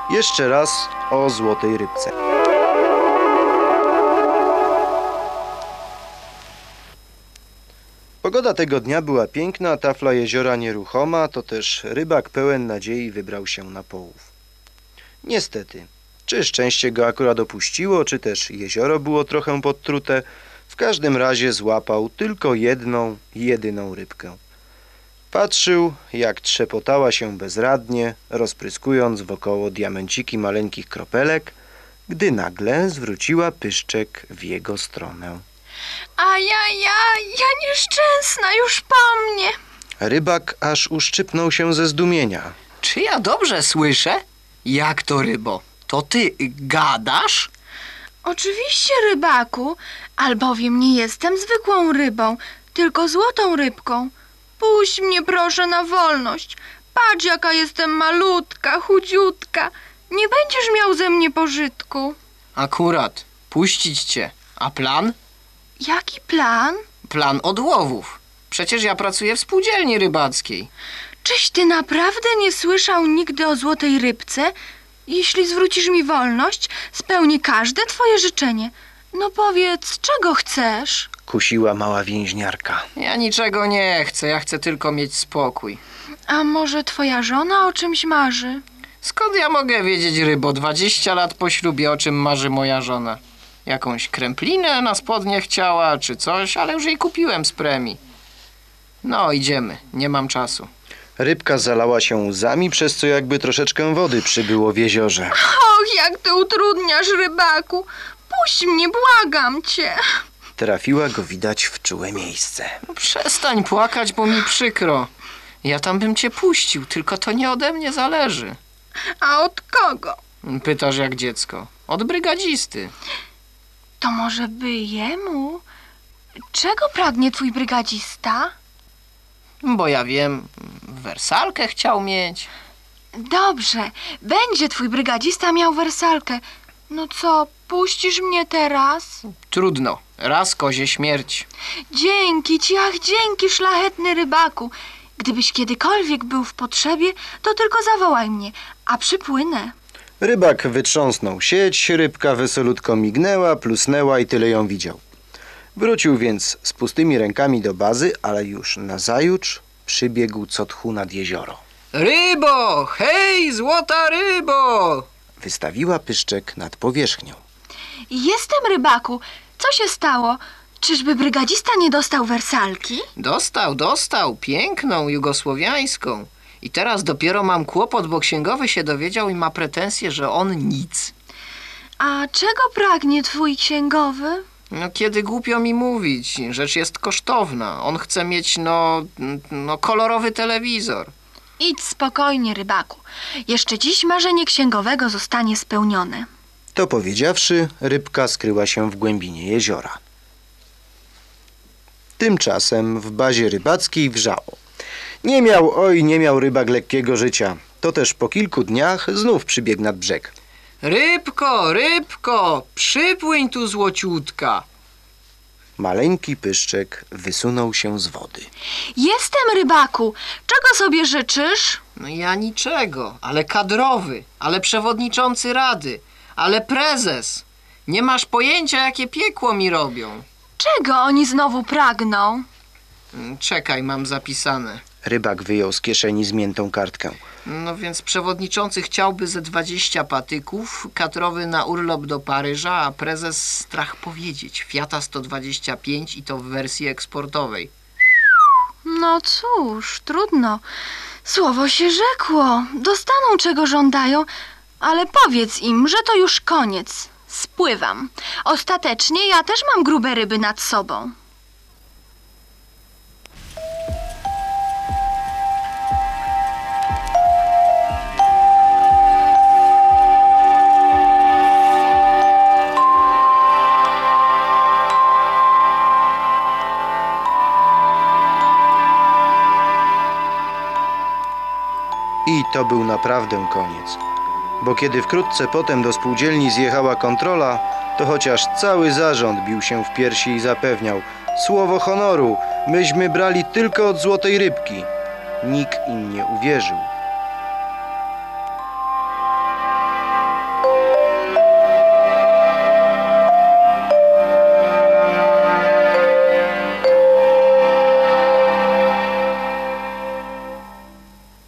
Jeszcze raz o złotej rybce. Pogoda tego dnia była piękna, tafla jeziora nieruchoma, to też rybak pełen nadziei wybrał się na połów. Niestety, czy szczęście go akurat opuściło, czy też jezioro było trochę podtrute, w każdym razie złapał tylko jedną, jedyną rybkę. Patrzył, jak trzepotała się bezradnie, rozpryskując wokoło diamenciki maleńkich kropelek, gdy nagle zwróciła pyszczek w jego stronę. Ja nieszczęsna, już po mnie. Rybak aż uszczypnął się ze zdumienia. Czy ja dobrze słyszę? Jak to, rybo? To ty gadasz? Oczywiście, rybaku, albowiem nie jestem zwykłą rybą, tylko złotą rybką. Puść mnie proszę na wolność. Patrz, jaka jestem malutka, chudziutka. Nie będziesz miał ze mnie pożytku. Akurat, puścić cię. A plan? Jaki plan? Plan odłowów. Przecież ja pracuję w spółdzielni rybackiej. Czyś ty naprawdę nie słyszał nigdy o złotej rybce? Jeśli zwrócisz mi wolność, spełnię każde twoje życzenie. No powiedz, czego chcesz? Kusiła mała więźniarka. Ja niczego nie chcę, ja chcę tylko mieć spokój. A może twoja żona o czymś marzy? Skąd ja mogę wiedzieć, rybo? 20 lat po ślubie, o czym marzy moja żona. Jakąś kręplinę na spodnie chciała, czy coś, ale już jej kupiłem z premii. No, idziemy, nie mam czasu. Rybka zalała się łzami, przez co jakby troszeczkę wody przybyło w jeziorze. Och, jak ty utrudniasz, rybaku. Puść mnie, błagam cię. Trafiła go widać w czułe miejsce. No, przestań płakać, bo mi przykro. Ja tam bym cię puścił, tylko to nie ode mnie zależy. A od kogo? Pytasz jak dziecko. Od brygadzisty. To może by jemu? Czego pragnie twój brygadzista? Bo ja wiem, wersalkę chciał mieć. Dobrze, będzie twój brygadzista miał wersalkę. No co, puścisz mnie teraz? Trudno, raz kozie śmierć. Dzięki ci, ach dzięki, szlachetny rybaku. Gdybyś kiedykolwiek był w potrzebie, to tylko zawołaj mnie, a przypłynę. Rybak wytrząsnął sieć, rybka wesolutko mignęła, plusnęła i tyle ją widział. Wrócił więc z pustymi rękami do bazy, ale już nazajutrz przybiegł co tchu nad jezioro. Rybo! Hej, złota rybo! Wystawiła pyszczek nad powierzchnią. Jestem, rybaku. Co się stało? Czyżby brygadzista nie dostał wersalki? Dostał, piękną, jugosłowiańską. I teraz dopiero mam kłopot, bo księgowy się dowiedział i ma pretensje, że on nic. A czego pragnie twój księgowy? No kiedy głupio mi mówić, rzecz jest kosztowna. On chce mieć, kolorowy telewizor. Idź spokojnie, rybaku. Jeszcze dziś marzenie księgowego zostanie spełnione. To powiedziawszy, rybka skryła się w głębinie jeziora. Tymczasem w bazie rybackiej wrzało. Nie miał rybak lekkiego życia. To też po kilku dniach znów przybiegł nad brzeg. Rybko, przypłyń tu, złociutka. Maleńki pyszczek wysunął się z wody. Jestem, rybaku. Czego sobie życzysz? No ja niczego, ale kadrowy, ale przewodniczący rady, ale prezes. Nie masz pojęcia, jakie piekło mi robią. Czego oni znowu pragną? Czekaj, mam zapisane. Rybak wyjął z kieszeni zmiętą kartkę. No więc przewodniczący chciałby ze 20 patyków, kadrowy na urlop do Paryża, a prezes strach powiedzieć. Fiata 125 i to w wersji eksportowej. No cóż, trudno. Słowo się rzekło. Dostaną czego żądają, ale powiedz im, że to już koniec. Spływam. Ostatecznie ja też mam grube ryby nad sobą. I to był naprawdę koniec. Bo kiedy wkrótce potem do spółdzielni zjechała kontrola, to chociaż cały zarząd bił się w piersi i zapewniał: słowo honoru, myśmy brali tylko od złotej rybki. Nikt im nie uwierzył.